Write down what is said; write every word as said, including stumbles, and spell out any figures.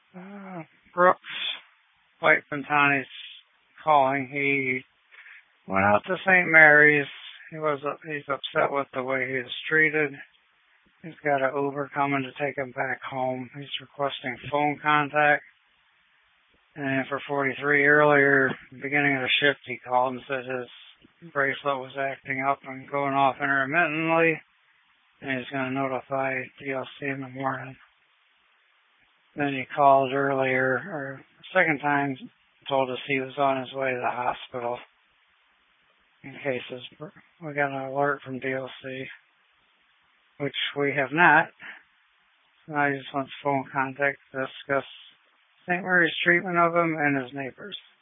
Uh, Brooks, White Fontani's calling. He went out to Saint Mary's. He was he's upset with the way he was treated. He's got an Uber coming to take him back home. He's requesting phone contact. And for forty-three earlier, beginning of the shift, he called and said his bracelet was acting up and going off intermittently. And he's going to notify D L C in the morning. Then he called earlier, or the second time, told us he was on his way to the hospital. In cases, we got an alert from D L C, which we have not. So now he just wants phone contact to discuss Saint Mary's treatment of him and his neighbors.